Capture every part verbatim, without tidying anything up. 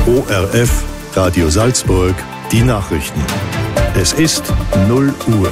O R F, Radio Salzburg, die Nachrichten. Es ist null Uhr.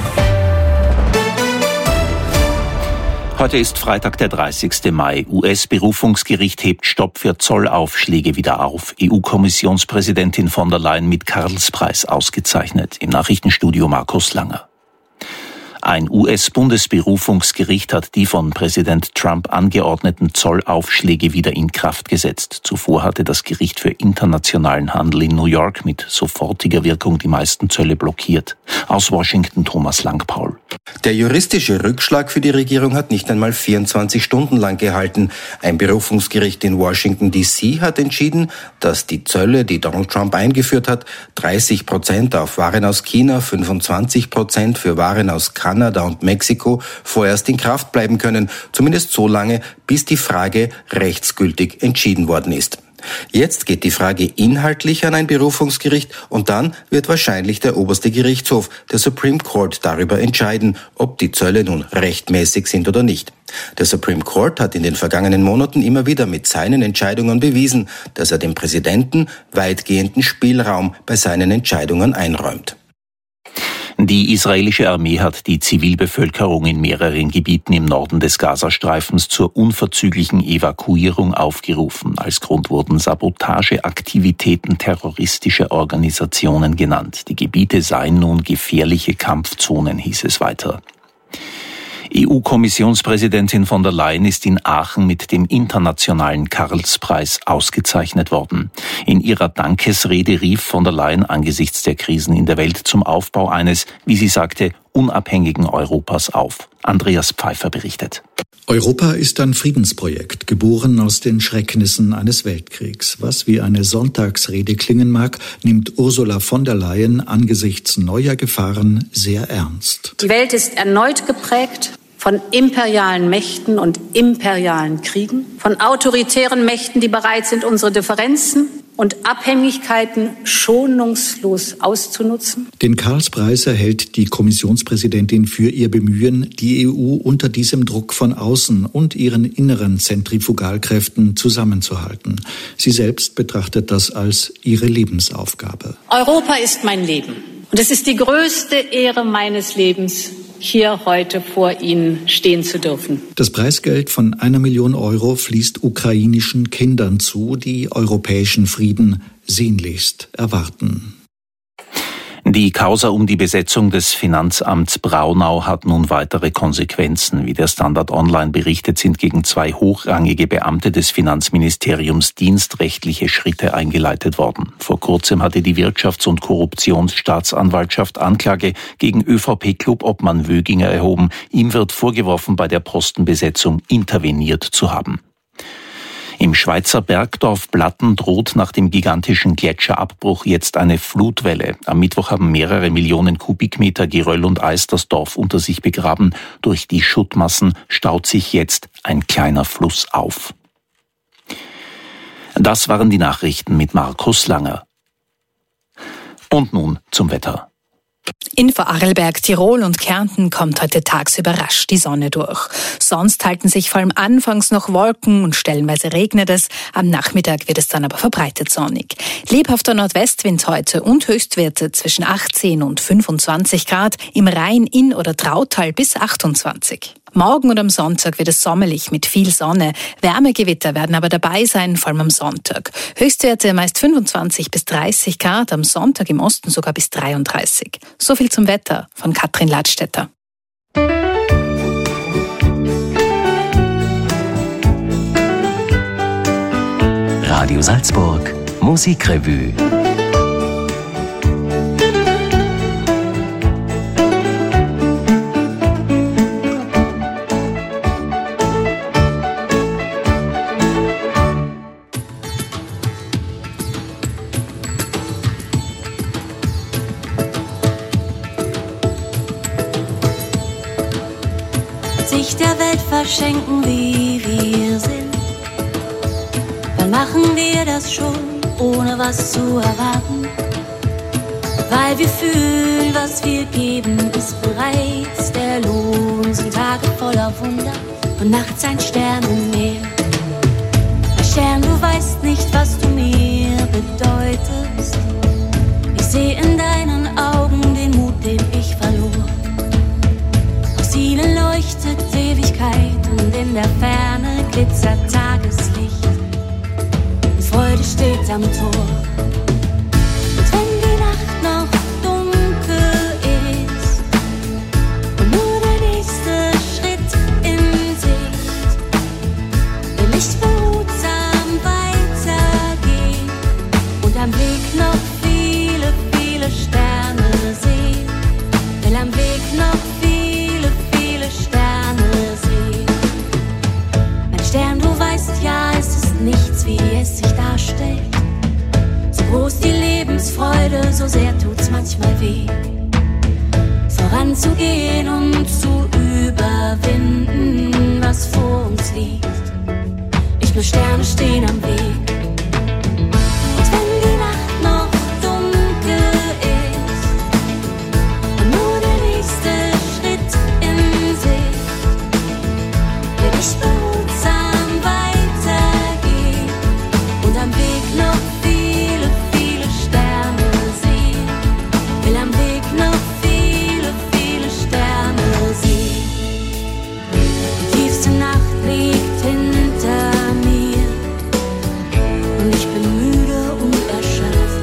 Heute ist Freitag, der dreißigste Mai. U S-Berufungsgericht hebt Stopp für Zollaufschläge wieder auf. E U-Kommissionspräsidentin von der Leyen mit Karlspreis ausgezeichnet. Im Nachrichtenstudio Markus Langer. Ein U S-Bundesberufungsgericht hat die von Präsident Trump angeordneten Zollaufschläge wieder in Kraft gesetzt. Zuvor hatte das Gericht für internationalen Handel in New York mit sofortiger Wirkung die meisten Zölle blockiert. Aus Washington Thomas Langpaul. Der juristische Rückschlag für die Regierung hat nicht einmal vierundzwanzig Stunden lang gehalten. Ein Berufungsgericht in Washington D C hat entschieden, dass die Zölle, die Donald Trump eingeführt hat, dreißig Prozent auf Waren aus China, fünfundzwanzig Prozent für Waren aus Kanada und Mexiko vorerst in Kraft bleiben können, zumindest so lange, bis die Frage rechtsgültig entschieden worden ist. Jetzt geht die Frage inhaltlich an ein Berufungsgericht und dann wird wahrscheinlich der oberste Gerichtshof, der Supreme Court, darüber entscheiden, ob die Zölle nun rechtmäßig sind oder nicht. Der Supreme Court hat in den vergangenen Monaten immer wieder mit seinen Entscheidungen bewiesen, dass er dem Präsidenten weitgehenden Spielraum bei seinen Entscheidungen einräumt. Die israelische Armee hat die Zivilbevölkerung in mehreren Gebieten im Norden des Gazastreifens zur unverzüglichen Evakuierung aufgerufen. Als Grund wurden Sabotageaktivitäten terroristischer Organisationen genannt. Die Gebiete seien nun gefährliche Kampfzonen, hieß es weiter. E U-Kommissionspräsidentin von der Leyen ist in Aachen mit dem internationalen Karlspreis ausgezeichnet worden. In ihrer Dankesrede rief von der Leyen angesichts der Krisen in der Welt zum Aufbau eines, wie sie sagte, unabhängigen Europas auf. Andreas Pfeiffer berichtet. Europa ist ein Friedensprojekt, geboren aus den Schrecknissen eines Weltkriegs. Was wie eine Sonntagsrede klingen mag, nimmt Ursula von der Leyen angesichts neuer Gefahren sehr ernst. Die Welt ist erneut geprägt von imperialen Mächten und imperialen Kriegen, von autoritären Mächten, die bereit sind, unsere Differenzen und Abhängigkeiten schonungslos auszunutzen. Den Karlspreis erhält die Kommissionspräsidentin für ihr Bemühen, die E U unter diesem Druck von außen und ihren inneren Zentrifugalkräften zusammenzuhalten. Sie selbst betrachtet das als ihre Lebensaufgabe. Europa ist mein Leben und es ist die größte Ehre meines Lebens, hier heute vor Ihnen stehen zu dürfen. Das Preisgeld von einer Million Euro fließt ukrainischen Kindern zu, die europäischen Frieden sehnlichst erwarten. Die Causa um die Besetzung des Finanzamts Braunau hat nun weitere Konsequenzen. Wie der Standard Online berichtet, sind gegen zwei hochrangige Beamte des Finanzministeriums dienstrechtliche Schritte eingeleitet worden. Vor kurzem hatte die Wirtschafts- und Korruptionsstaatsanwaltschaft Anklage gegen ÖVP-Clubobmann Wöginger erhoben. Ihm wird vorgeworfen, bei der Postenbesetzung interveniert zu haben. Im Schweizer Bergdorf Blatten droht nach dem gigantischen Gletscherabbruch jetzt eine Flutwelle. Am Mittwoch haben mehrere Millionen Kubikmeter Geröll und Eis das Dorf unter sich begraben. Durch die Schuttmassen staut sich jetzt ein kleiner Fluss auf. Das waren die Nachrichten mit Markus Langer. Und nun zum Wetter. In Vorarlberg, Tirol und Kärnten kommt heute tagsüber rasch die Sonne durch. Sonst halten sich vor allem anfangs noch Wolken und stellenweise regnet es. Am Nachmittag wird es dann aber verbreitet sonnig. Lebhafter Nordwestwind heute und Höchstwerte zwischen achtzehn und fünfundzwanzig Grad, im Rhein, Inn oder Trautal bis achtundzwanzig. Morgen und am Sonntag wird es sommerlich mit viel Sonne. Wärmegewitter werden aber dabei sein, vor allem am Sonntag. Höchstwerte meist fünfundzwanzig bis dreißig Grad, am Sonntag im Osten sogar bis dreiunddreißig. So viel zum Wetter von Katrin Ladstätter. Radio Salzburg, Musikrevue. Sich der Welt verschenken, wie wir sind. Wann machen wir das schon, ohne was zu erwarten? Weil wir fühlen, was wir geben, ist bereits der Lohn. Sind Tage voller Wunder und nachts ein Sternenmeer. Stern, du weißt nicht, was du mir bedeutest. am Tor. Und wenn die Nacht noch dunkel ist und nur der nächste Schritt in Sicht, will ich behutsam weitergehen und am Weg noch viele, viele Sterne sehen. Will am Weg noch viele, viele Sterne sehen. Mein Stern, du weißt ja, es ist nichts, wie es sich darstellt. So groß die Lebensfreude, so sehr tut's manchmal weh. Voranzugehen und zu überwinden, was vor uns liegt. Nicht nur Sterne stehen am Weg. Und wenn die Nacht noch dunkel ist und nur der nächste Schritt in Sicht, will ich behutsam weitergehen und am Weg noch viele, viele Sterne sehen. Will am Weg noch viele, viele Sterne sehen. Die tiefste Nacht liegt hinter mir und ich bin müde und erschöpft.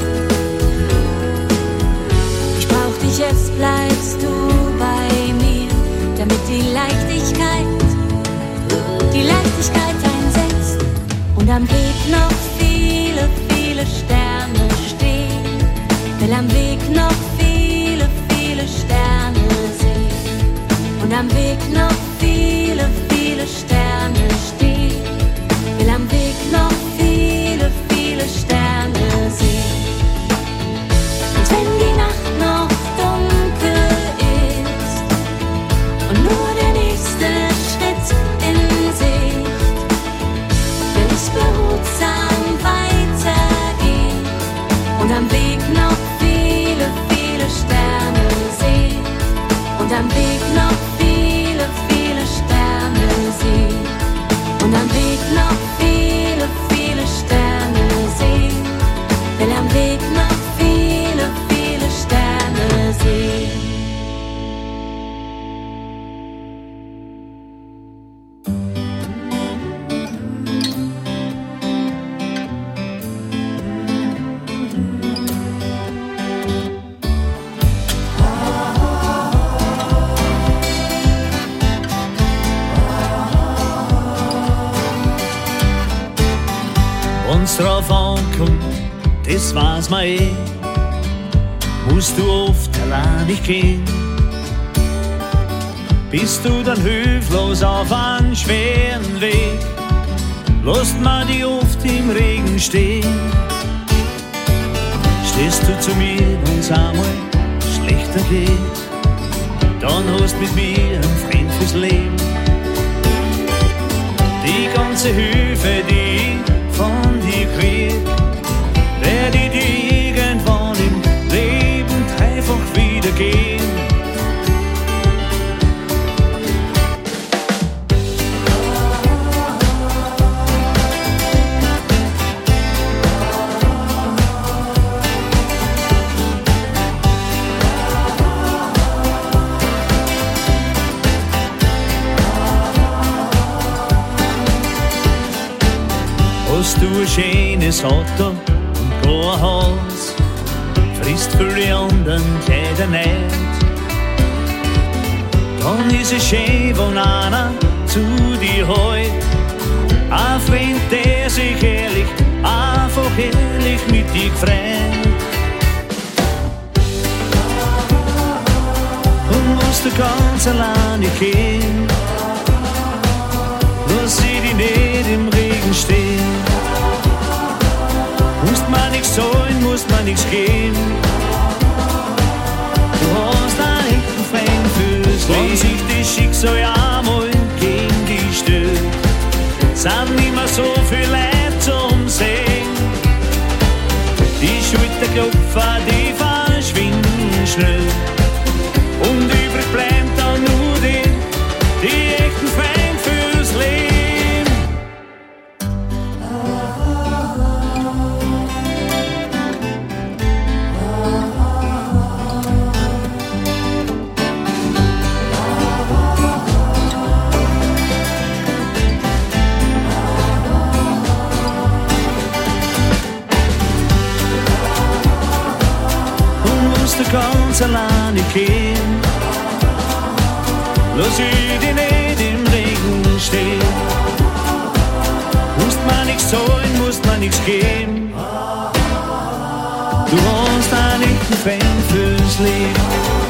Ich brauch dich, jetzt bleibst du bei mir, damit die Leichtigkeit, die Leichtigkeit einsetzt und am Weg noch viele, viele Sterne stehen. Will am Weg noch viele, viele Sterne sehen und am Weg noch viele, viele Sterne stehen. Will am Weg noch viele, viele Sterne sehen. Und wenn die Nacht noch dunkel ist und nur der nächste Schritt in Sicht, will ich behutsam weitergehen und am Weg noch viele, viele Sterne sehen. Und am Weg noch viele, viele Sterne sehen. Und am Weg noch viele, viele Sterne sehen. Will am Weg noch viele, viele Sterne sehen. Wenn's drauf ankommt, das weiß man eh, musst du oft alleinig gehen. Bist du dann hilflos auf einen schweren Weg, lässt man dich oft im Regen stehen. Stehst du zu mir, wenn's einmal schlechter geht, dann hast mit mir einen Freund fürs Leben. Die ganze Hilfe, die ich von dir krieg, werd ich dir irgendwann im Leben einfach wieder geben. Hast du ein schönes Auto und gar ein Haus, frisst für die anderen Kleider nicht, dann ist es schön, wenn einer zu dir hält, ein Freund, der sich ehrlich, einfach ehrlich mit dir freut. Und musst du ganz alleine gehen, lass sie dich nicht im Regen stehen. Musst man nichts zahlen, musst man nichts geben. Du hast einen echten Freund fürs Leben. Wenn sich das Schicksal einmal gegen dich stellt, sind nimmer so viel Leute zum Sehen. Die Schulterklopfer, die verschwinden schnell. Und übrig bleibt dann nur die, die echten Freund fürs Leben. ganz alleine gehen. Lass ich dich nicht im Regen stehen. Musst mir nichts zahlen, musst mir nichts geben. Du hast einen echten Fan fürs Leben.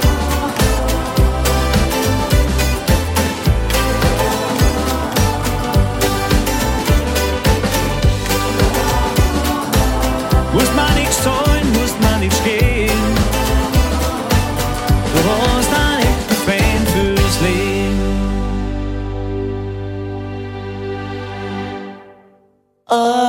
Musst mir nichts zahlen, musst mir nichts geben. Du hast einen echten Fan fürs Leben. Oh.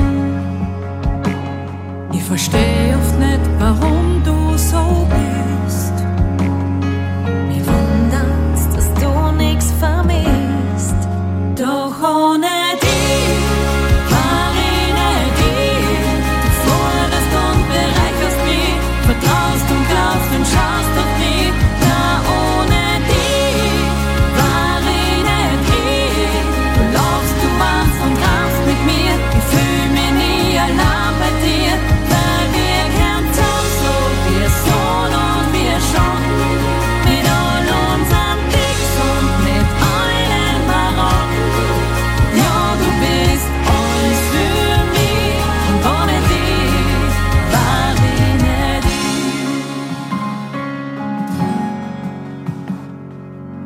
Versteh oft nicht, warum du so bist.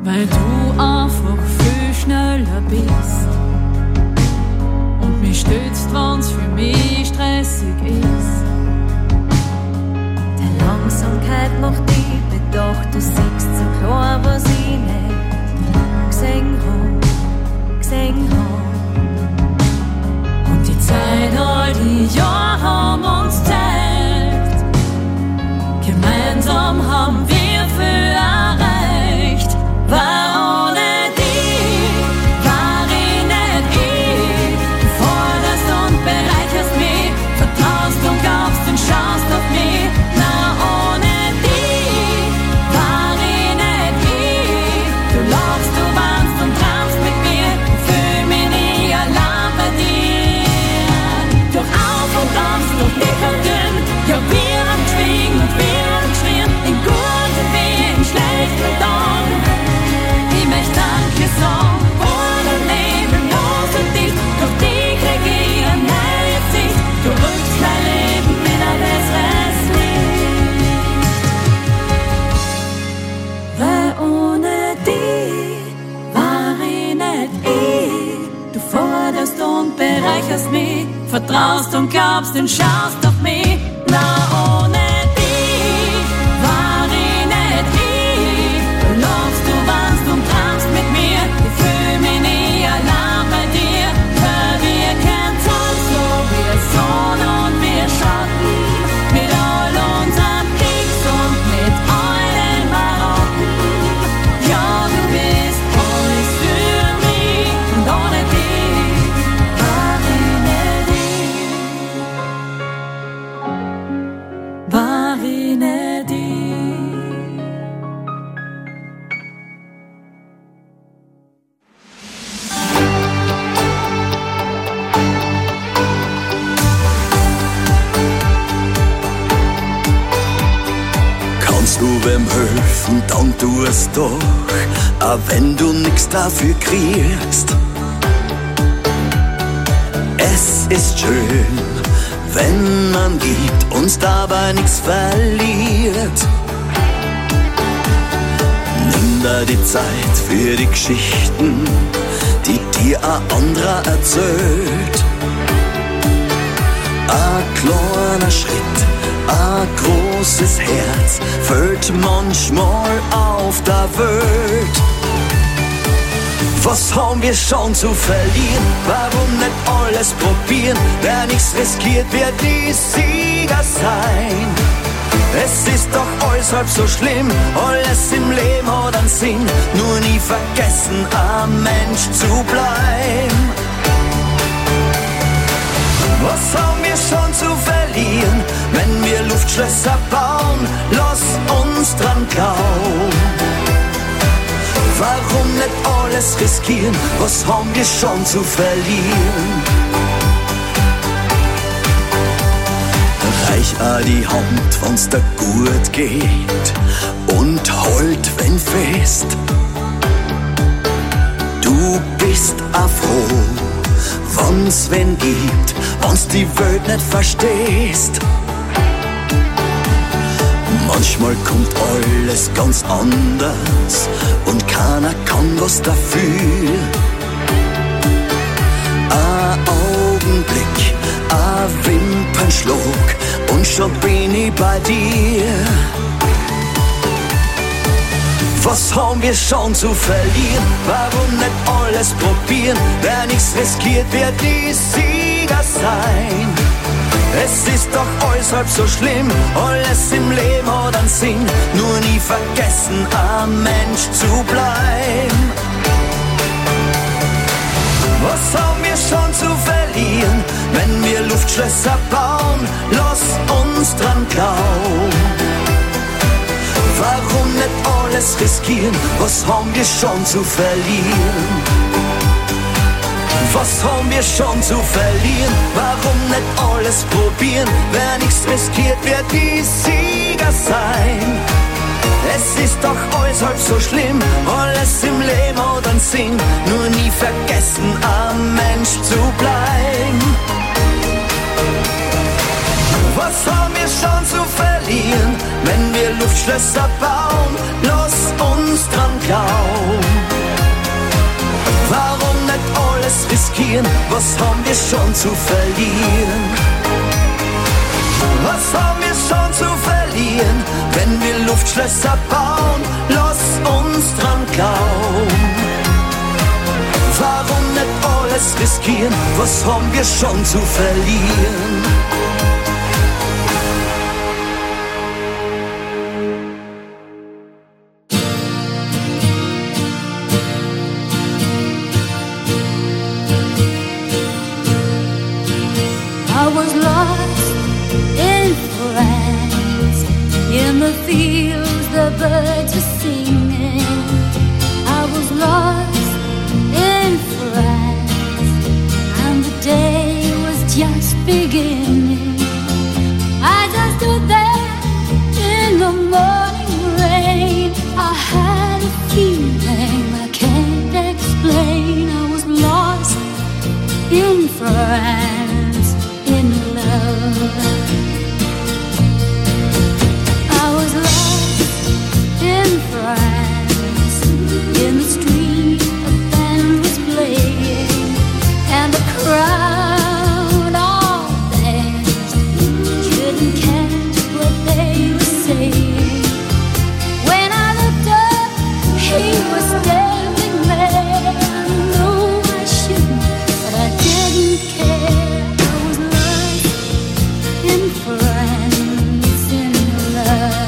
weil du einfach viel schneller bist und mich stützt, wenn's für mich stressig ist. Der Langsamkeit macht die Bedacht, du siehst so klar, was ich nicht gesehen hab, gesehen hab. Und die Zeit, all die Jahre haben uns zeigt, gemeinsam haben wir viel erreicht. War ohne dich, war ich nicht ich. Du forderst und bereicherst mich, vertraust und glaubst und schaust auf mich. Na, ohne dich war ich nicht ich. Du lachst, du weinst und träumst mit mir, fühl mich nie allein bei dir. Durch Auf und Abs, durch dick und dünn, ja, wir haben geschwiegen und wir haben geschrien, in guten wie in schlechten Tagen. Ich möchte Danke sagen, ohne Nebel, los und dicht, durch dich krieg ich eine neue Sicht. Du rückst mein Leben in ein besseres Licht. Weil ohne dich war ich nicht ich. Du forderst und bereicherst mich, vertraust und glaubst und schaust auf mich. Na, ohne dich war ich nicht ich. Du lachst, du weinst und träumst mit mir, ich fühl mich nie allein bei dir. Weil wir kennt uns so, wir Sonne und wir Schatten, mit all unseren Ticks und mit all den Marotten. Ja, du bist alles für mich und ohne dich war ich nicht ich. War ich nicht ich. Kannst du wem helfen, dann tu es doch, auch wenn du nix dafür kriegst. Es ist schön, wenn man gibt, uns dabei nix verliert. Nimm dir die Zeit für die Geschichten, die dir ein anderer erzählt. Ein kleiner Schritt, ein großes Herz fällt manchmal auf der Welt. Was haben wir schon zu verlieren? Warum nicht alles probieren? Wer nichts riskiert, wird die Sieger sein. Es ist doch alles halb so schlimm, alles im Leben hat einen Sinn. Nur nie vergessen, ein Mensch zu bleiben. Was haben wir schon zu verlieren? Wenn wir Luftschlösser bauen, lass uns dran glauben. Warum nicht alles riskieren? Was haben wir schon zu verlieren? Reich auch die Hand, wenn's dir gut geht, und halt, wenn fest. Du bist auch froh, wenn's wen gibt, wenn's die Welt nicht verstehst. Manchmal kommt alles ganz anders und keiner kann was dafür. Ein Augenblick, ein Wimpernschlag und schon bin ich bei dir. Was haben wir schon zu verlieren? Warum nicht alles probieren? Wer nichts riskiert, wird die Sieger sein. Es ist doch alles halb so schlimm, alles im Leben hat einen Sinn. Nur nie vergessen, ein Mensch zu bleiben. Was haben wir schon zu verlieren? Wenn wir Luftschlösser bauen, lass uns dran glauben. Warum nicht alles riskieren? Was haben wir schon zu verlieren? Was haben wir schon zu verlieren? Warum nicht alles probieren? Wer nichts riskiert, wird die Sieger sein. Es ist doch alles halb so schlimm, alles im Leben hat einen Sinn. Nur nie vergessen, ein Mensch zu bleiben. Was haben wir schon zu verlieren? Wenn wir Luftschlösser bauen, lass uns dran glauben. alles riskieren, was haben wir schon zu verlieren? Was haben wir schon zu verlieren, wenn wir Luftschlösser bauen? Lass uns dran glauben. Warum nicht alles riskieren, was haben wir schon zu verlieren? Fields, the birds were singing. I was lost in France, and the day was just beginning. I just stood there in the morning rain. I had a feeling I can't explain. I was lost in France, in love. France, in the street a band was playing, and the crowd all danced, couldn't catch what they were saying. When I looked up, he was standing there. I know I shouldn't, but I didn't care. I was lost in France, in love.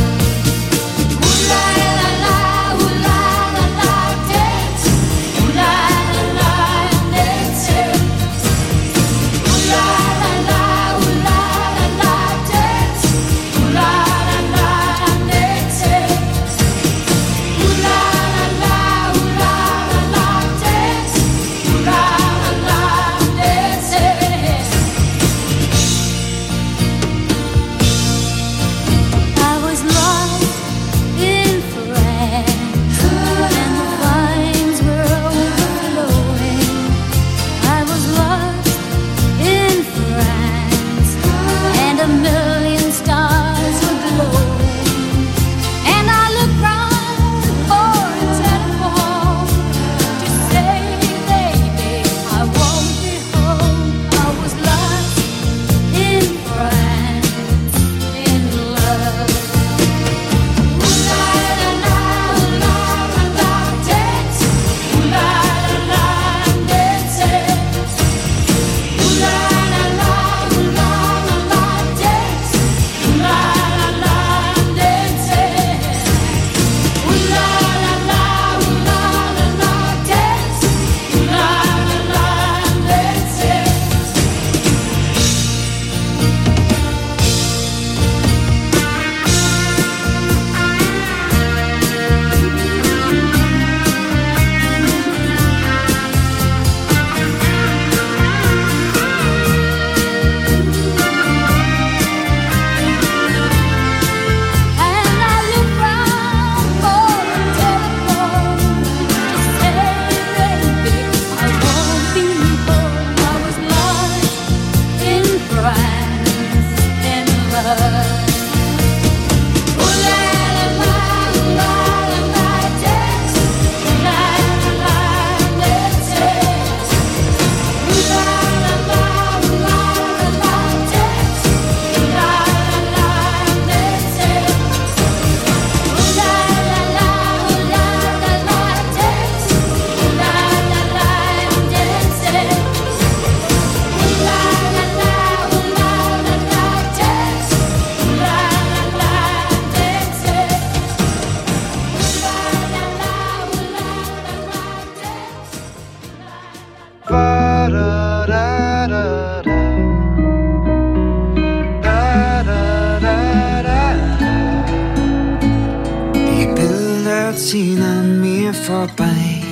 ziehen an mir vorbei,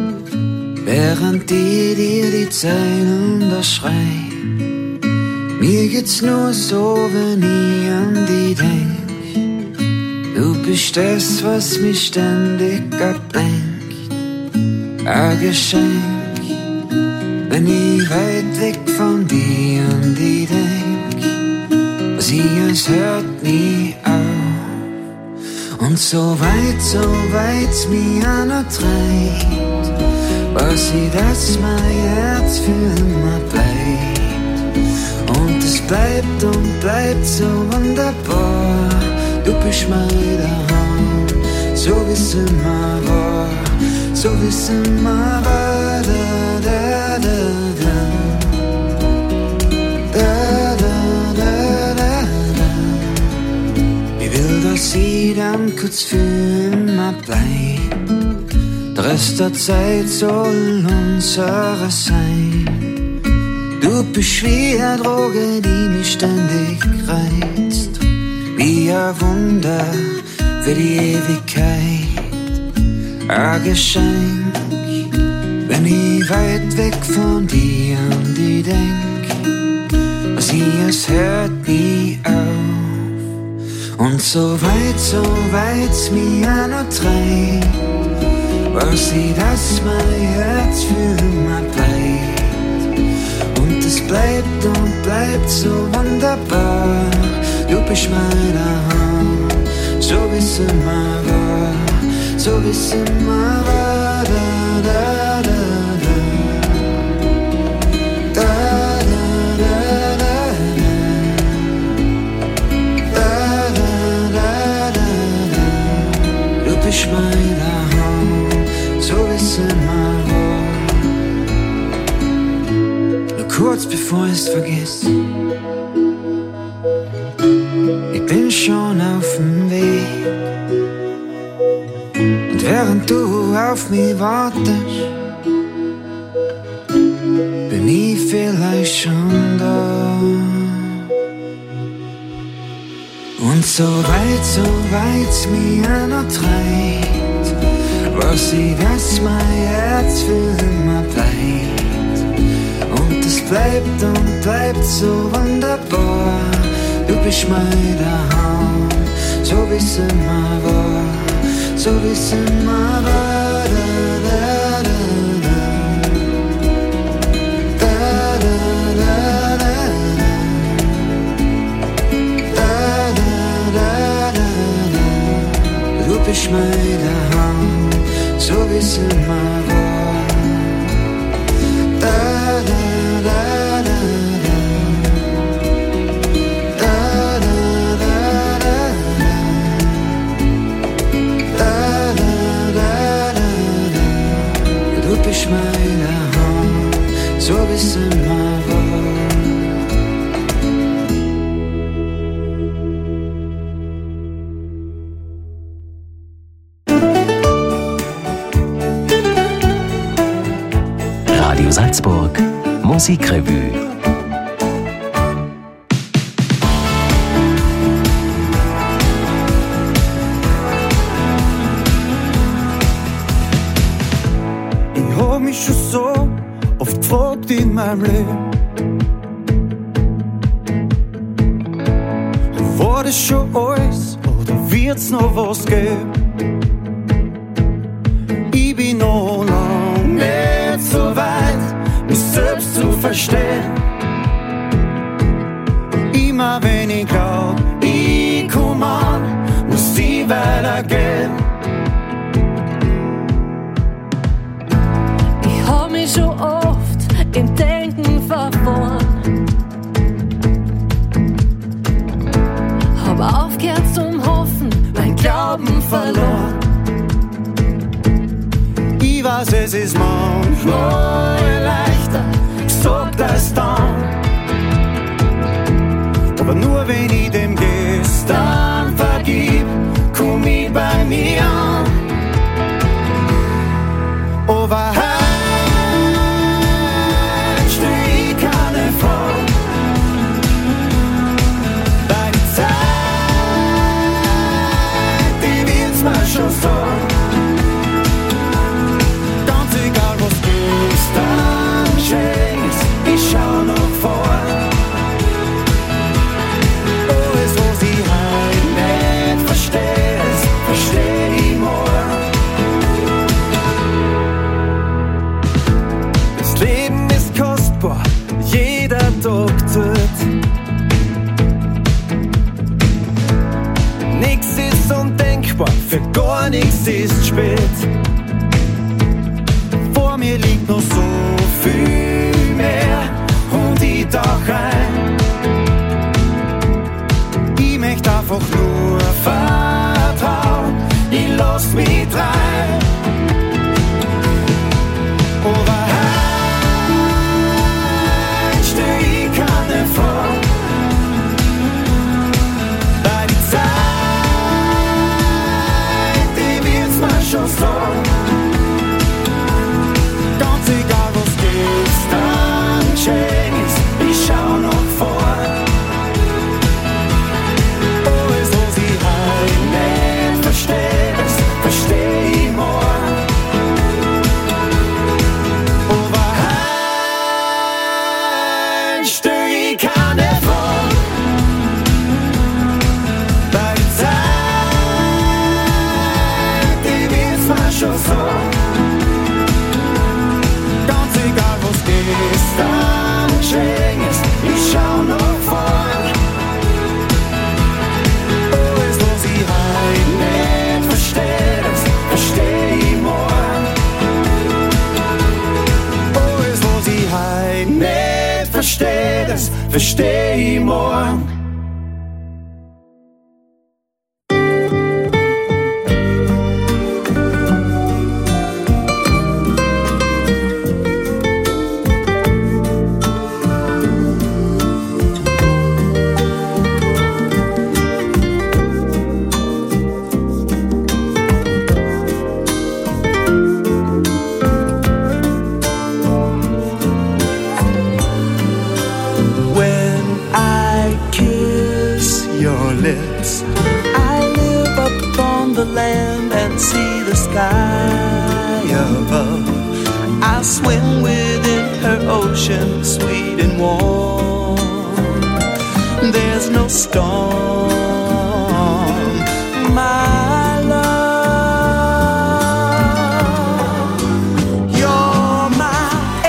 während die dir die Zeilen da schreien. Mir geht's nur so, wenn ich an die denk. Du bist das, was mich ständig ablenkt. Ein Geschenk, wenn ich weit weg von dir an die denk. Was ich, es hört nie auf. Und so weit, so weit's mir auch noch treibt, weiß ich, dass mein Herz für immer bleibt. Und es bleibt und bleibt so wunderbar. Du bist mein daheim, so wie es immer war, so wie es immer war. Da, da, da, da. Da, da, da, da, da. Ich will, dass ich dann kurz für immer bleib. Der Rest der Zeit soll unsere sein. Du bist wie eine Droge, die mich ständig reizt. Wie ein Wunder für die Ewigkeit. Ein Geschenk, wenn ich weit weg von dir an die denk. Sie, es hört nie auf. Und so weit, so weit's mir noch treibt, weiß ich, dass mein Herz für immer bleibt. Und es bleibt und bleibt so wunderbar. Du bist mein Daheim, so wie's immer war, so wie's immer war. Da, da, da, da. Da, da, da, da, da. Da, da, da, da. Du bist mein Daheim, so wie's immer war. Nur kurz bevor ich's vergiss, ich bin schon auf dem Weg. Und während du auf mich wartest, bin ich vielleicht schon da. Und so weit, so weit's mir noch treibt, weiß ich, dass mein Herz für immer bleibt. Und es bleibt und bleibt so wunderbar. Du bist mein Daheim, so wie's immer war, so wie's immer war. Da, da, da, da. Da, da, da, da. Da, da, da, da, da. Du bist mein Daheim, so wie's immer war. Da, da, da, da. Ich meine Hand, so wie's immer war. Radio Salzburg, Musikrevue. Schon so oft gefragt in meinem Leben, war das schon alles oder wird's noch was geben? Ich bin noch lang nicht so weit, mich selbst zu verstehen. Immer wenn ich glaub, ich komm an, muss ich weitergehen. Schon oft im Denken verloren, hab aufgehört zum Hoffen, mein Glauben verloren. Ich weiß, es ist manchmal leichter gesagt als dann, aber nur wenn ich dem gestern vergib, komm ich bei mir an. Over schon so. Ganz egal, was gestern geschehen ist, ich schau noch vor. Alles, was ich halt nicht versteh, das versteh ich morgen. Das Leben ist kostbar, jeder Tag zählt. Nix ist undenkbar, für gar nichts ist spät. Vor mir liegt noch so viel mehr und ich tauch ein. Ich möchte einfach nur vertrauen, ich lass mich rein. Aber halt steh ich keine vor, weil die Zeit, die wird's mir schon sagen. Ganz egal was gestern geschehen ist, ich schau noch vor. Alles was ich halt nicht versteh, das versteh ich morgen. Aber ein Stück ich kann nicht vor, weil die Zeit, die wird's mir schon sagen. Ganz egal was gestern geschehen ist, ich schau noch vor. Alles was ich halt nicht versteh, das versteh ich morgen. Alles was ich halt nicht versteh, das versteh ich morgen. When I kiss your lips, I live upon the land and see the sky above. I swim within her ocean, sweet and warm. There's no storm, my love. You're my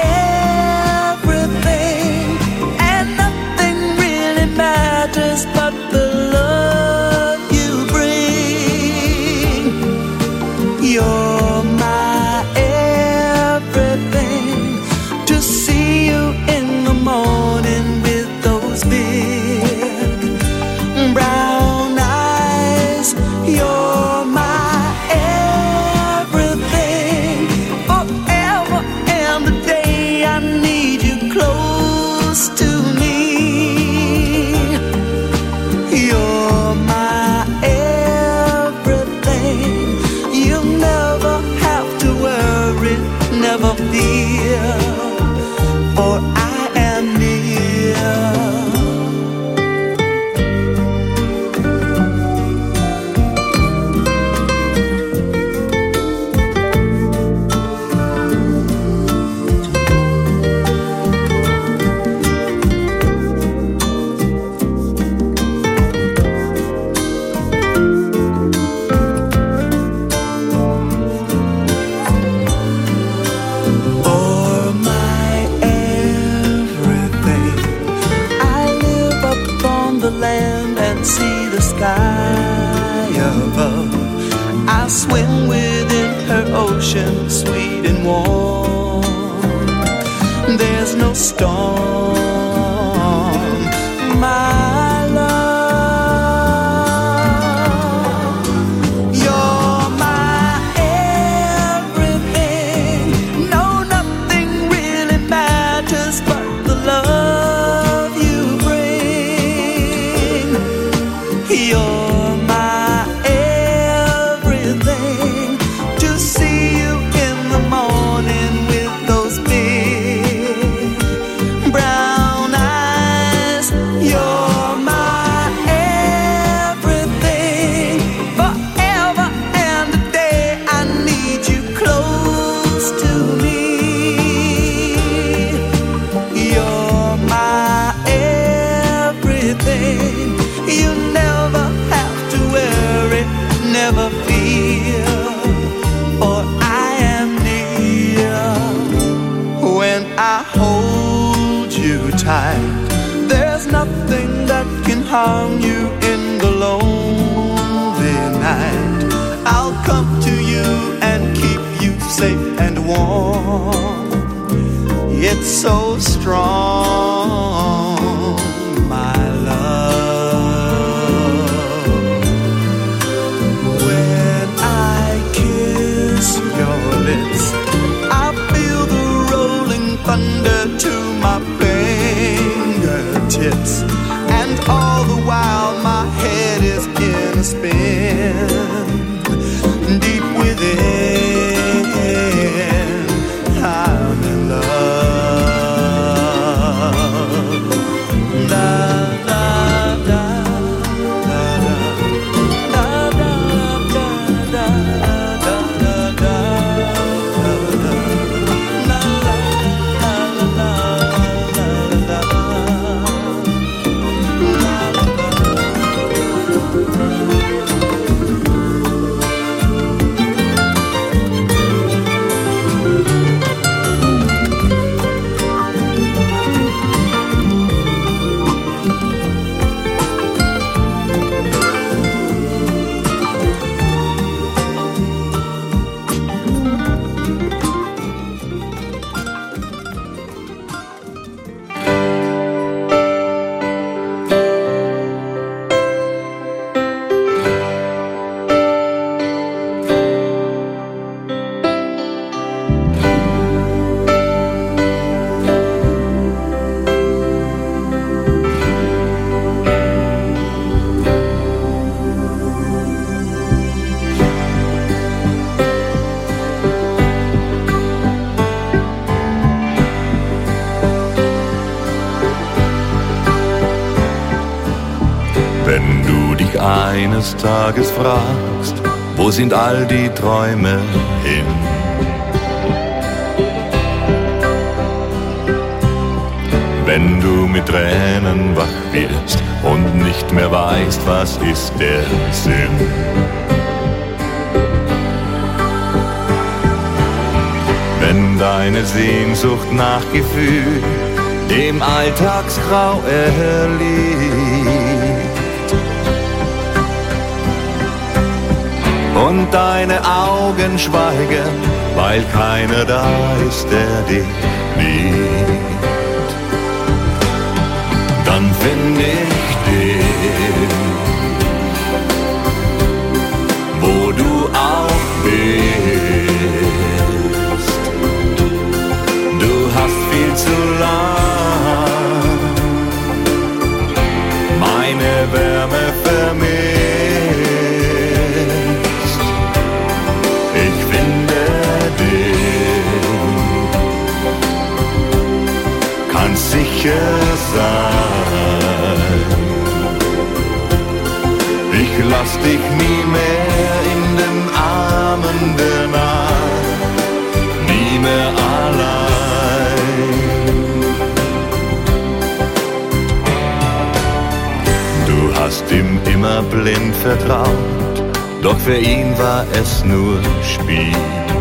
everything, and nothing really matters but the love you bring. You're my everything. To see you in the morning with those big brown eyes. You're my everything. Forever and the day I need you close to me. You're my everything. You'll never have to worry, never fear, for I am near. For my everything, I live upon the land and see the sky above. I swim within her ocean, sweet and warm. There's no storm, my love. You're my everything. No, nothing really matters but the love you bring. You're my everything. To see you in the morning with those big brown strong, my love. When I kiss your lips, I feel the rolling thunder to my fingertips, and all the while my head is in a spin. Deep within, I'm in love. Da, da, da, da, da, da, da, da, da, da, da, eines Tages fragst, wo sind all die Träume hin? Wenn du mit Tränen wach wirst und nicht mehr weißt, was ist der Sinn? Wenn deine Sehnsucht nach Gefühl dem Alltagsgrau erliegt und deine Augen schweigen, weil keiner da ist, der dich liebt, dann find ich dich, wo du auch bist. Du hast viel zu lang meine Wärme vermisst. Ich finde dich, kannst sicher sein. Ich lass dich nie mehr in den Armen der Nacht, nie mehr allein. Du hast ihm immer blind vertraut, doch für ihn war es nur Spiel.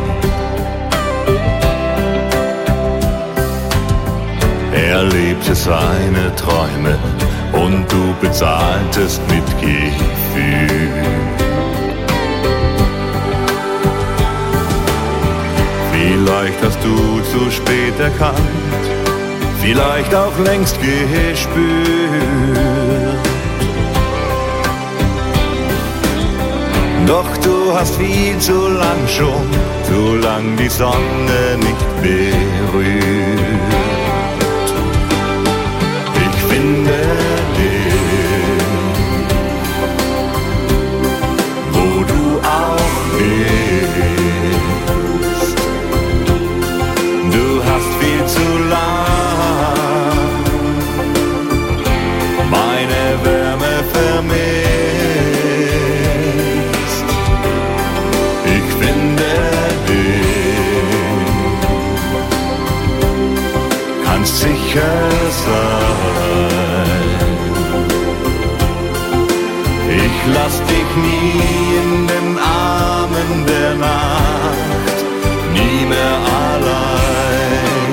Er lebte seine Träume und du bezahltest mit Gefühl. Vielleicht hast du zu spät erkannt, vielleicht auch längst gespürt. Doch du hast viel zu lang schon, zu lang die Sonne nicht berührt. Ich finde dich, wo du auch bist. Du hast viel zu lang meine Wärme vermisst. Ich finde dich, kannst sicher sein. Ich lass dich nie in den Armen der Nacht, nie mehr allein.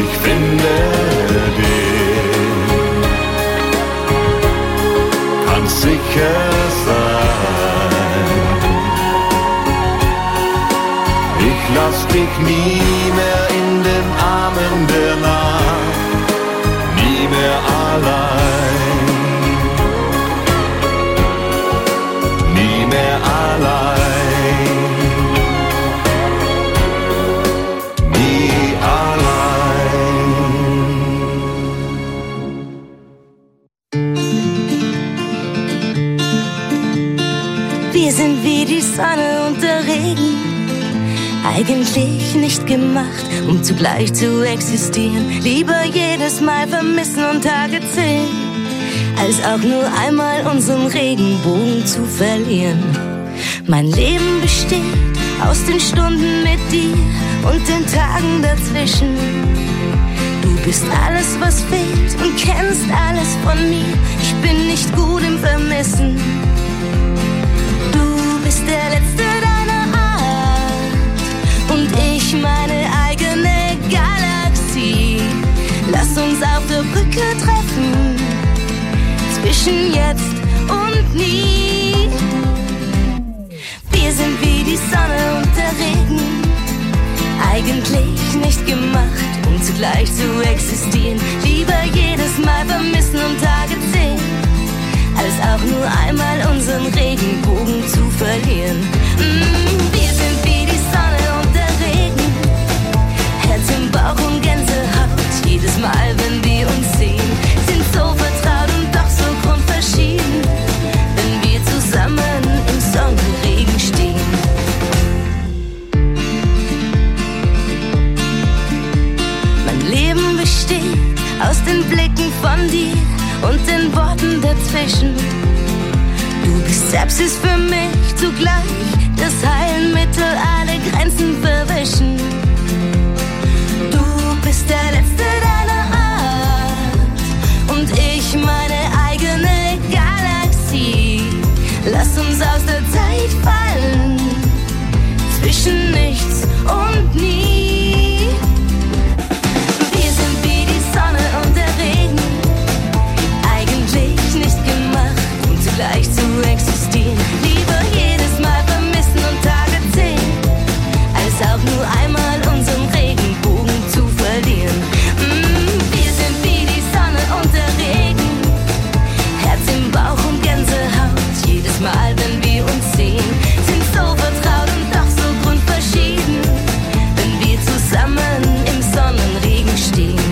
ich finde dich, kannst sicher sein. Ich lass dich nie mehr in den Armen der Nacht, nie mehr allein, nie mehr allein, nie allein. Wir sind wie die Sonne und der Regen, eigentlich nicht gemacht, um zugleich zu existieren. Lieber jedes Mal vermissen und Tage zählen, als auch nur einmal unseren Regenbogen zu verlieren. Mein Leben besteht aus den Stunden mit dir und den Tagen dazwischen. Du bist alles, was fehlt und kennst alles von mir. Ich bin nicht gut im Vermissen. Du bist der Letzte deiner Art und ich meine eigene Galaxie. Lass uns auf der Brücke treffen, zwischen jetzt und nie. Wir sind wie die Sonne und der Regen, eigentlich nicht gemacht, um zugleich zu existieren. Lieber jedes Mal vermissen und Tage zählen, als auch nur einmal unseren Regenbogen zu verlieren. Mm, wir sind wie die Sonne und der Regen, Herz im Bauch und Gänsehaut, jedes Mal, wenn wir uns sehen. Sind so vertraut und doch so grundverschieden, wenn wir zusammen im Sonnenregen stehen. Mein Leben besteht aus den Blicken von dir und den Worten dazwischen. Du bist Sepsis für mich zugleich, das Heilmittel, alle Grenzen verwischen. Du bist der Letzte deiner Art und ich meine eigene Galaxie. Lass uns aus der Zeit fallen, zwischen nichts und nie. Wir sind wie die Sonne und der Regen, eigentlich nicht gemacht, um zugleich zu existieren. Lieber jedes Mal vermissen und Tage zählen, als auch nur einmal unseren Regenbogen zu verlieren. Mm, wir sind wie die Sonne und der Regen, Herz im Bauch und Gänsehaut, jedes Mal, wenn wir uns sehen. Sind so vertraut und doch so grundverschieden, wenn wir zusammen im Sonnenregen stehen.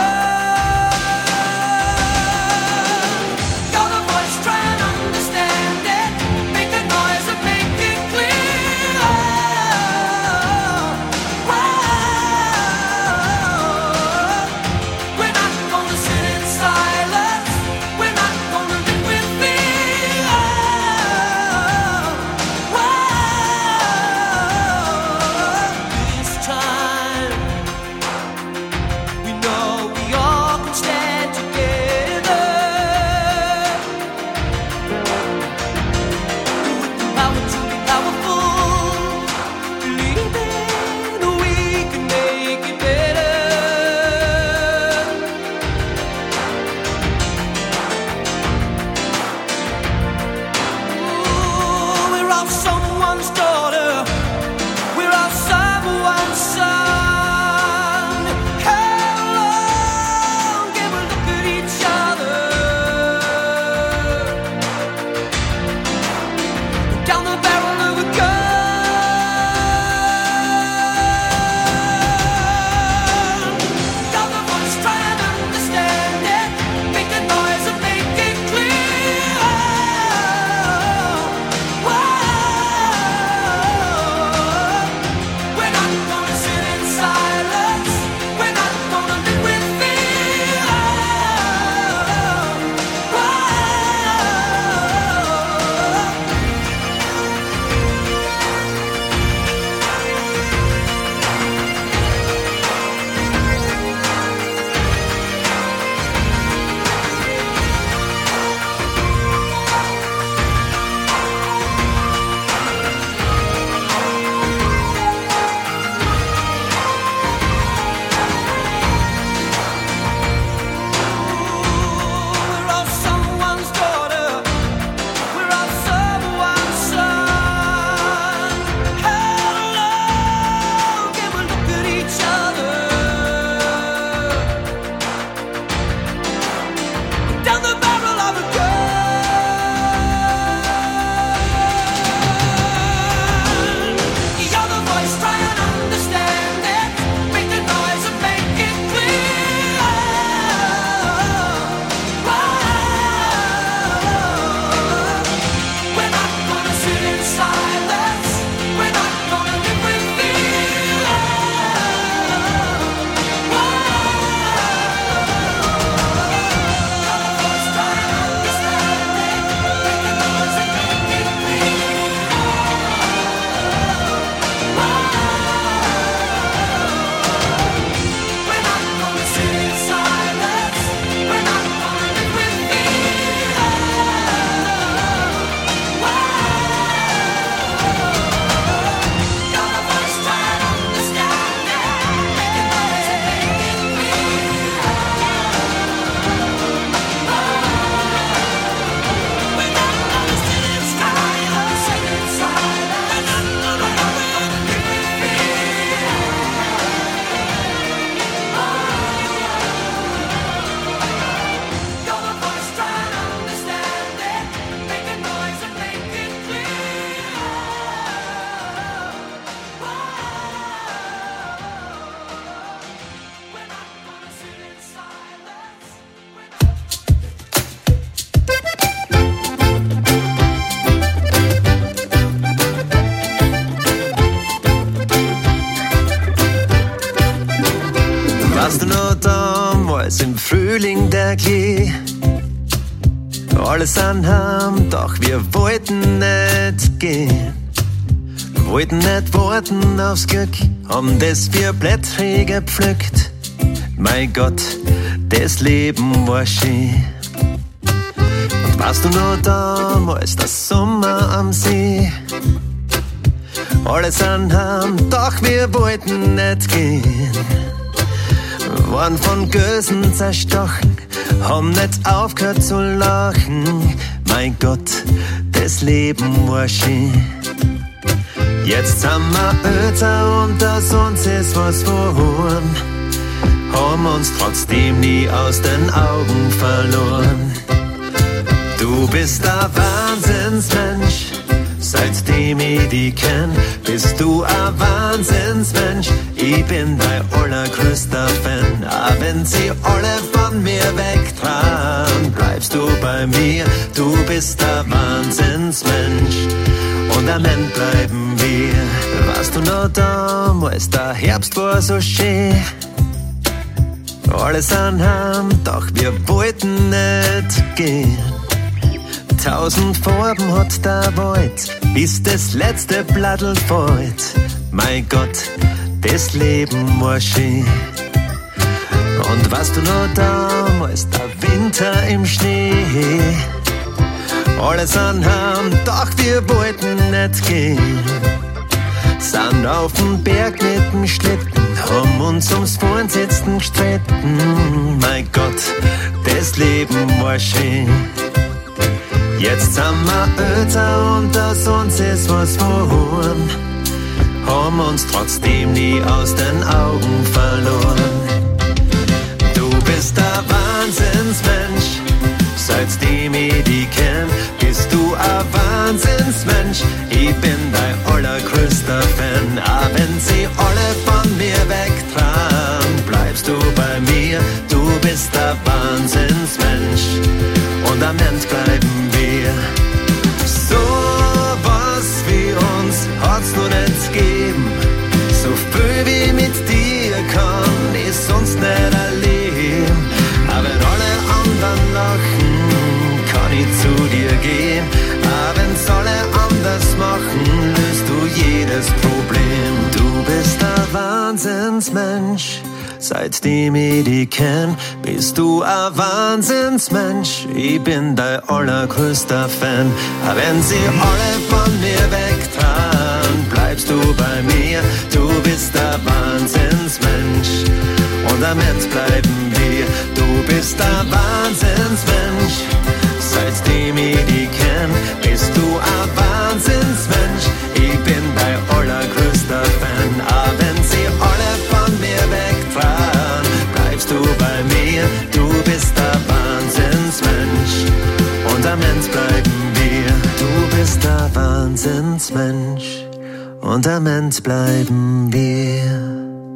Your voice trying to understand. damals im Frühling der Klee. Alles anhaben, doch wir wollten nicht gehen. Wollten nicht warten aufs Glück, haben das wir Blätter gepflückt. Mein Gott, das Leben war schön. Und warst du noch damals, der Sommer am See? Alles anhaben, doch wir wollten nicht gehen. Waren von Gösen zerstochen, haben nicht aufgehört zu lachen. Mein Gott, das Leben war schön. Jetzt sind wir älter und aus uns ist was verloren. Haben uns trotzdem nie aus den Augen verloren. Du bist ein Wahnsinnsmensch, seitdem ich dich kenn. Bist du ein Wahnsinnsmensch, ich bin dein allergrößter Fan. Auch wenn sie alle von mir wegtragen, bleibst du bei mir. Du bist ein Wahnsinnsmensch und am Ende bleiben wir. Warst du noch damals, der Herbst war so schön. Alles anhaben, doch wir wollten nicht gehen. Tausend Farben hat der Wald, bis das letzte Blattl fällt. Mein Gott, das Leben war schön. Und warst du noch damals, der Winter im Schnee? Alles anhaben, doch wir wollten nicht gehen. Sind auf dem Berg mit dem Schlitten, haben uns ums Vorsitzen gestritten. Mein Gott, das Leben war schön. Jetzt sind wir älter und aus uns ist was verloren. Haben uns trotzdem nie aus den Augen verloren. Du bist ein Wahnsinnsmensch, seitdem ich dich kenn. Bist du ein Wahnsinnsmensch, ich bin dein allergrößter Fan. Auch wenn sie alle von mir wegtragen, bleibst du bei mir. Du bist ein Wahnsinnsmensch und am Ende bleiben wir. So was wie uns hat's noch nicht gegeben. So viel wie mit dir kann ich sonst nicht erleben. Aber wenn alle anderen lachen, kann ich zu dir gehen. Aber wenn's alle anders machen, löst du jedes Problem. Du bist ein Wahnsinnsmensch, seitdem ich dich kenn. Bist du ein Wahnsinnsmensch, ich bin dein allergrößter Fan. Aber wenn sie alle von mir wegtragen, bleibst du bei mir. Du bist ein Wahnsinnsmensch und am Ende bleiben wir. Du bist ein Wahnsinnsmensch, seitdem ich dich kenn. Bist du ein Wahnsinnsmensch, ich bin dein allergrößter Fan. Aber wenn sie alle von mir wegtragen, bleibst du bei mir. Du bist ein Wahnsinnsmensch und am Ende bleiben wir. Du bist ein Wahnsinnsmensch und am Ende bleiben wir.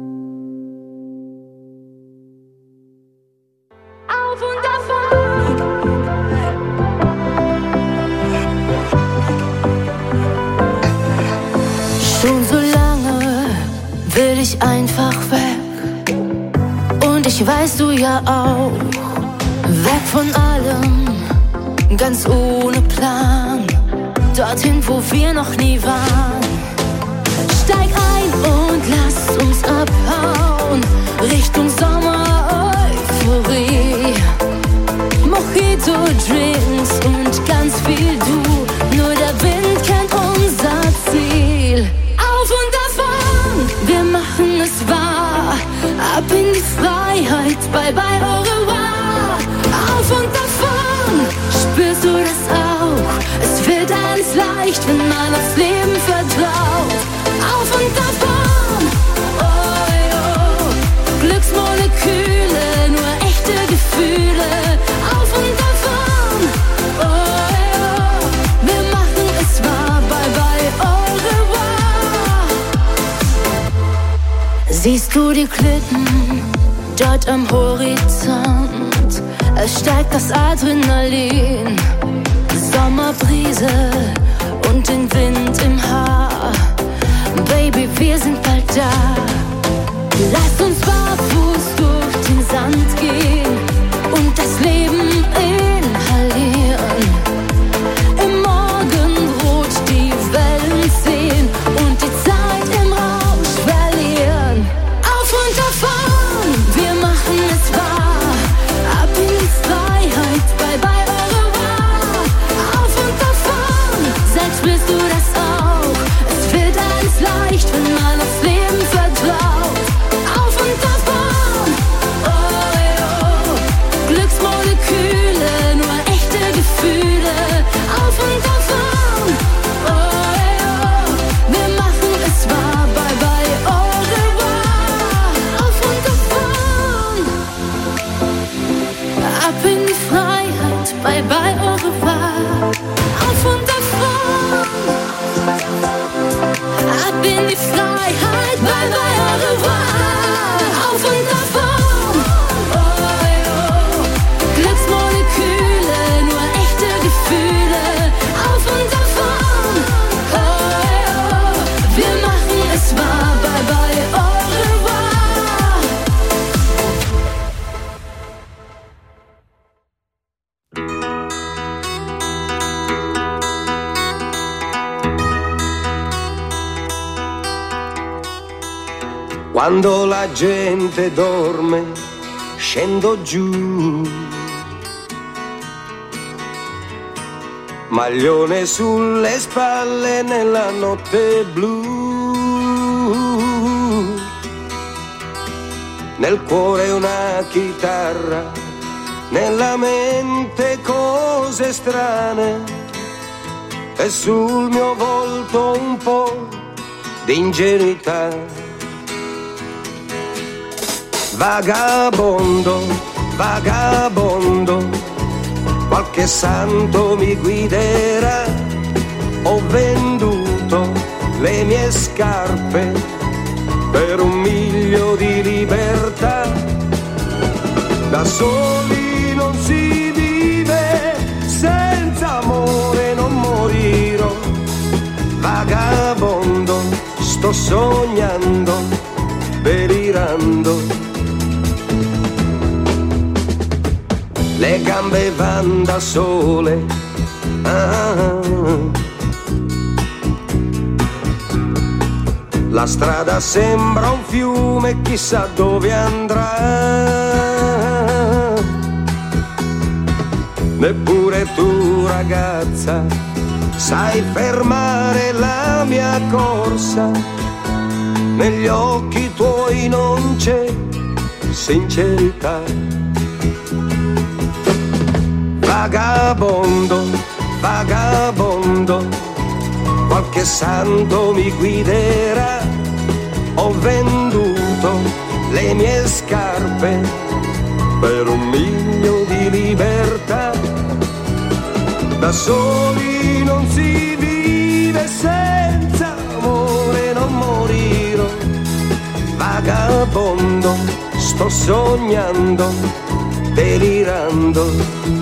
Schon so lange will ich einfach weg. Und ich weiß, du ja auch. Weg von allem, ganz ohne Plan. Dorthin, wo wir noch nie waren. Steig ein und lass uns abhauen. Richtung Sommer, Euphorie. Mojito-Drinks und ganz viel du. Nur der Wind kennt unser Ziel. Auf und davon, wir machen es wahr. Ab in die Freiheit, bye bye au revoir. Auf und davon, spürst du das auch? Es wird alles leicht, wenn man aufs Leben vertraut. Auf und davon, oh oh, Glücksmoleküle, nur echte Gefühle. Auf und davon, oh oh, wir machen es wahr, bye bye au revoir. Siehst du die Klippen dort am Horizont? Es steigt das Adrenalin, Sommerbrise und den Wind im Haar. Baby, wir sind bald da. Lasst uns barfuß durch den Sand gehen und das Leben inhalieren. Im Morgenrot die Wellen sehen und die Zeit im Rausch verlieren. Auf und davon, wir machen es wahr. Ab in die Freiheit, bye bye au revoir. Auf und davon, selbst willst du das auch. Es wird alles leicht, wenn man aufs Leben vertraut. Auf und davon, oh, oh, Glücksmoleküle, nur echte Gefühle. Auf und davon, oh, oh, wir machen es wahr, bye bye au revoir. Auf und davon, ab in die Freiheit, bye bye au revoir. Auf und davon, ab in die Freiheit, bye bye au revoir. Auf und davon, oh, oh, Glücksmoleküle, nur echte Gefühle. Auf und davon, oh, oh, wir machen es wahr, bye bye au revoir. Quando la gente dorme, scendo giù. Maglione sulle spalle nella notte blu. Nel cuore una chitarra, nella mente cose strane. E sul mio volto un po' di ingenuità. Vagabondo, vagabondo, qualche santo mi guiderà. Ho venduto le mie scarpe per un miglio di libertà. Da soli non si vive, senza amore non morirò. Vagabondo, sto sognando, delirando. Le gambe van da sole, ah, la strada sembra un fiume, chissà dove andrà. Neppure tu, ragazza, sai fermare la mia corsa. Negli occhi tuoi non c'è sincerità. Vagabondo, vagabondo, qualche santo mi guiderà. Ho venduto le mie scarpe per un miglio di libertà. Da soli non si vive, senza amore non morirò. Vagabondo, sto sognando, delirando.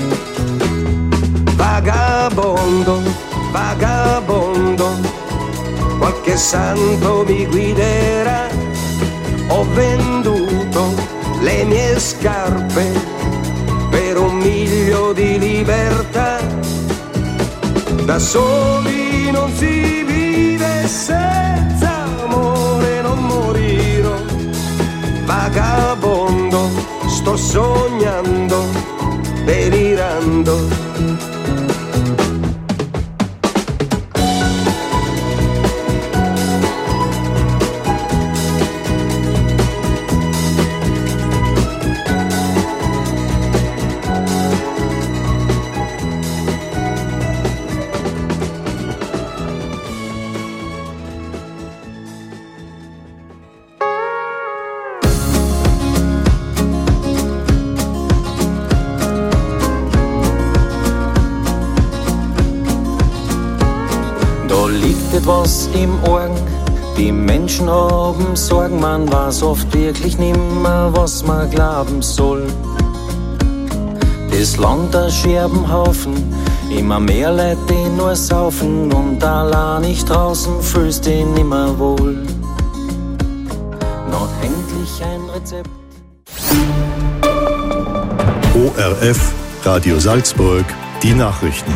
Vagabondo, vagabondo, qualche santo mi guiderà. Ho venduto le mie scarpe per un miglio di libertà. Da soli non si vive, senza amore non morirò. Vagabondo, sto sognando, delirando. Was im Augen, die Menschen haben Sorgen, man weiß oft wirklich nimmer, was man glauben soll. Das Land ein Scherbenhaufen, immer mehr Leute, die nur saufen und allein nicht draußen fühlst dich nimmer wohl. Not ich ein Rezept. O R F, Radio Salzburg, die Nachrichten.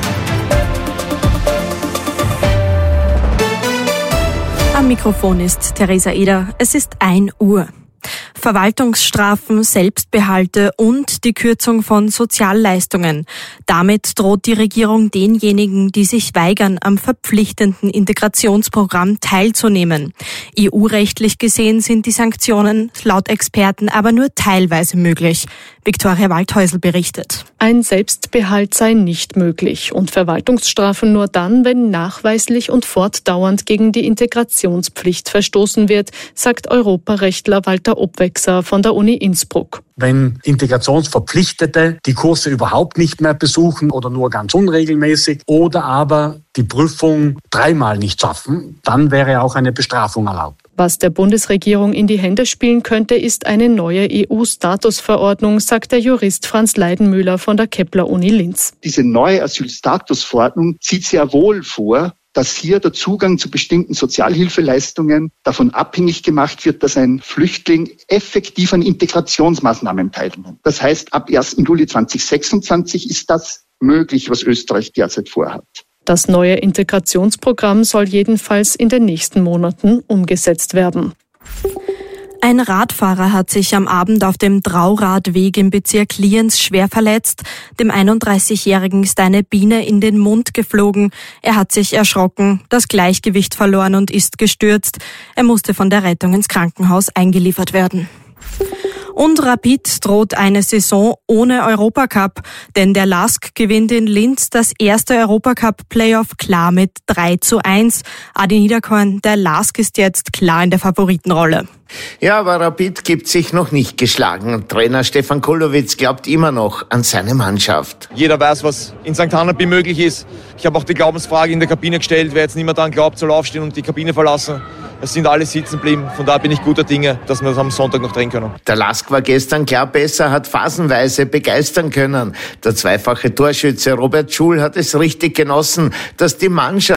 Am Mikrofon ist Theresa Eder. Es ist ein Uhr. Verwaltungsstrafen, Selbstbehalte und die Kürzung von Sozialleistungen. Damit droht die Regierung denjenigen, die sich weigern, am verpflichtenden Integrationsprogramm teilzunehmen. E U-rechtlich gesehen sind die Sanktionen laut Experten aber nur teilweise möglich. Viktoria Waldhäusl berichtet. Ein Selbstbehalt sei nicht möglich und Verwaltungsstrafen nur dann, wenn nachweislich und fortdauernd gegen die Integrationspflicht verstoßen wird, sagt Europarechtler Walter Obwechser von der Uni Innsbruck. Wenn Integrationsverpflichtete die Kurse überhaupt nicht mehr besuchen oder nur ganz unregelmäßig oder aber die Prüfung dreimal nicht schaffen, dann wäre auch eine Bestrafung erlaubt. Was der Bundesregierung in die Hände spielen könnte, ist eine neue E U-Statusverordnung, sagt der Jurist Franz Leidenmüller von der Kepler-Uni Linz. Diese neue Asylstatusverordnung sieht sehr wohl vor, dass hier der Zugang zu bestimmten Sozialhilfeleistungen davon abhängig gemacht wird, dass ein Flüchtling effektiv an Integrationsmaßnahmen teilnimmt. Das heißt, ab ersten Juli zweitausendsechsundzwanzig ist das möglich, was Österreich derzeit vorhat. Das neue Integrationsprogramm soll jedenfalls in den nächsten Monaten umgesetzt werden. Ein Radfahrer hat sich am Abend auf dem Trauradweg im Bezirk Lienz schwer verletzt. Dem einunddreißigjährigen ist eine Biene in den Mund geflogen. Er hat sich erschrocken, das Gleichgewicht verloren und ist gestürzt. Er musste von der Rettung ins Krankenhaus eingeliefert werden. Und Rapid droht eine Saison ohne Europacup, denn der LASK gewinnt in Linz das erste Europacup-Playoff klar mit drei zu eins. Adi Niederkorn, der LASK ist jetzt klar in der Favoritenrolle. Ja, aber Rapid gibt sich noch nicht geschlagen. Trainer Stefan Kulowitz glaubt immer noch an seine Mannschaft. Jeder weiß, was in Sankt Hanneby möglich ist. Ich habe auch die Glaubensfrage in der Kabine gestellt, wer jetzt nicht mehr daran glaubt, soll aufstehen und die Kabine verlassen. Es sind alle sitzen geblieben. Von daher bin ich guter Dinge, dass wir das am Sonntag noch drehen können. Der LASK war gestern klar besser, hat phasenweise begeistern können. Der zweifache Torschütze Robert Schul hat es richtig genossen, dass die Mannschaft